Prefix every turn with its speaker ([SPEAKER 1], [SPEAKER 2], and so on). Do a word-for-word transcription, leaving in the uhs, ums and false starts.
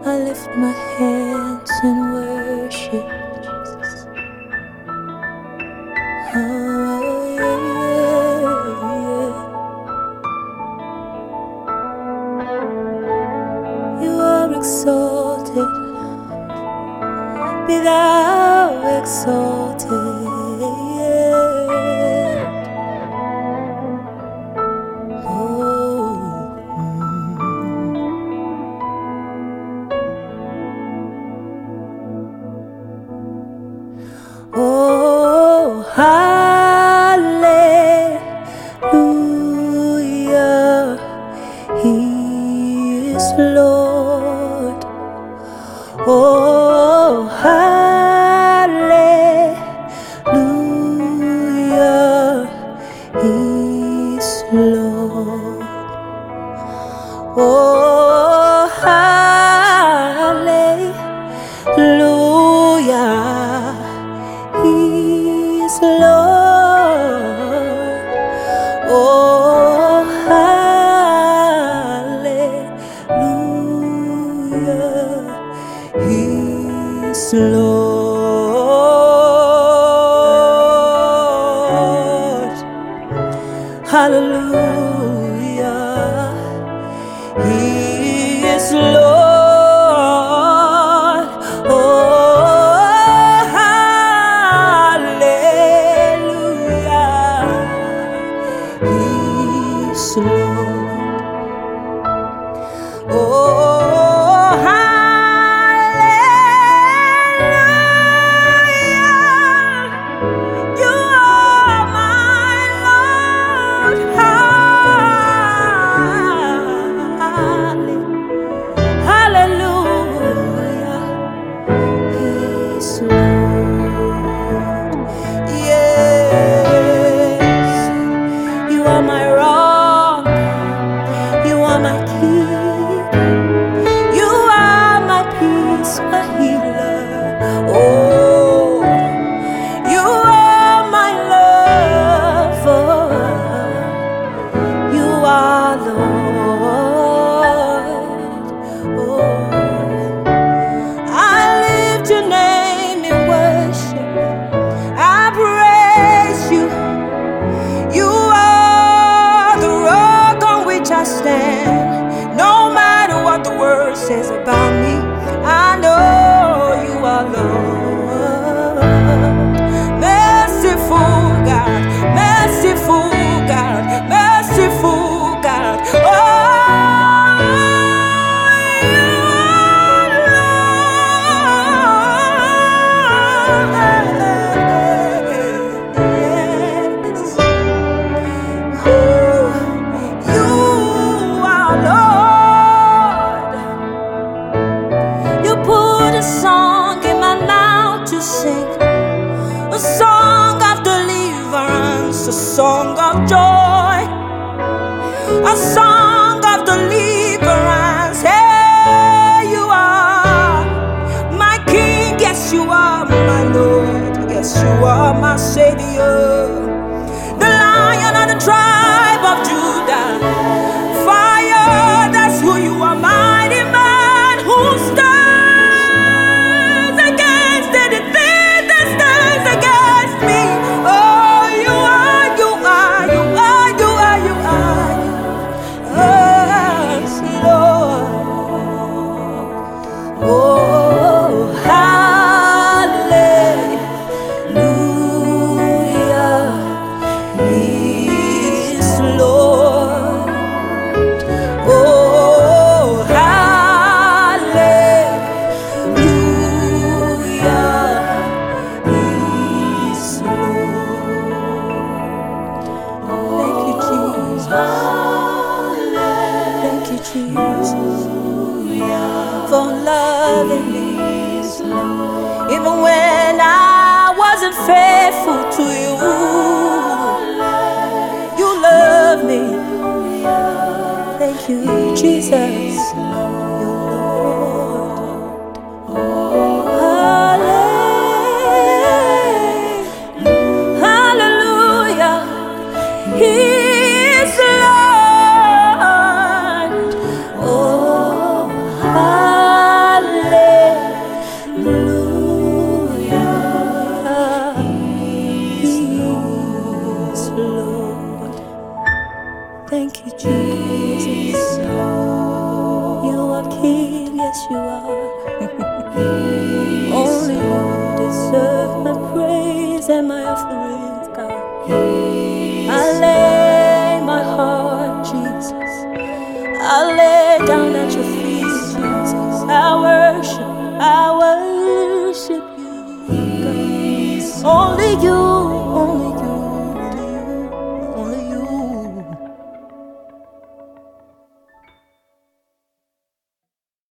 [SPEAKER 1] I lift my hands in worship. Oh, yeah, yeah. You are exalted, be thou exalted. Oh, hallelujah, He is Lord. Oh, hallelujah, He is Lord. Oh, hallelujah, He is Lord. Oh, hallelujah, He is Lord. Hallelujah, He is Lord. Oh, Lord. Oh, hallelujah, you are my Lord. Hallelujah, He's Lord. Yes, you are my rock, you are my king, you are my peace, my healer. Oh, you are my lover, you are Lord. Oh, I lift your name in worship, I praise you. You are the rock on which I stand. No matter what the world says about me, I know you are Lord. Merciful God, merciful God, merciful God. Oh, you are Lord. Yes. A song in my mouth to sing, a song of deliverance, a song of joy, a song of deliverance. Hey, you are my King, yes you are my Lord, yes you are my Savior, the Lion of the tribe of Judah. Fire, that's who you are, mighty man who stands for loving me, even when I wasn't faithful to you. You love me. Thank you, Jesus. Hallelujah, He is Lord. Oh, hallelujah. my praise and my offerings, God. I lay my heart, Jesus. I lay down at your feet, Jesus. I worship, I